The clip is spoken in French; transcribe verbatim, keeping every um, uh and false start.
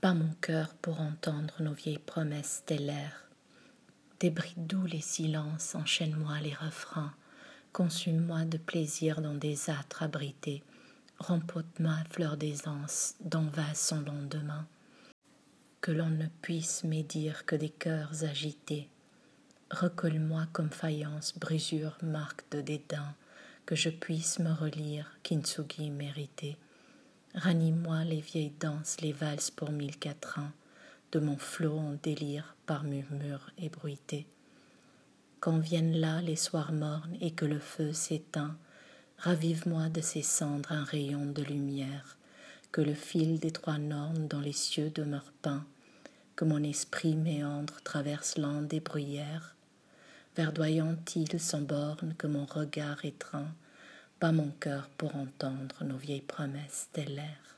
Pas mon cœur pour entendre nos vieilles promesses stellaires. Débride doux les silences, enchaîne-moi les refrains, consume-moi de plaisir dans des âtres abrités, rempote-moi fleur d'aisance dans vases sans lendemain, que l'on ne puisse médire que des cœurs agités. Recolle-moi comme faïence, brisure, marque de dédain, que je puisse me relire, kintsugi mérité. Ranime-moi les vieilles danses, les valses pour mille quatrains, de mon flot en délire par murmures ébruités. Quand viennent là les soirs mornes et que le feu s'éteint, ravive-moi de ces cendres un rayon de lumière, que le fil des trois nornes dans les cieux demeure peint, que mon esprit méandre traverse l'an des bruyères, verdoyante île sans bornes que mon regard étreint, bat mon cœur pour entendre nos vieilles promesses stellaires.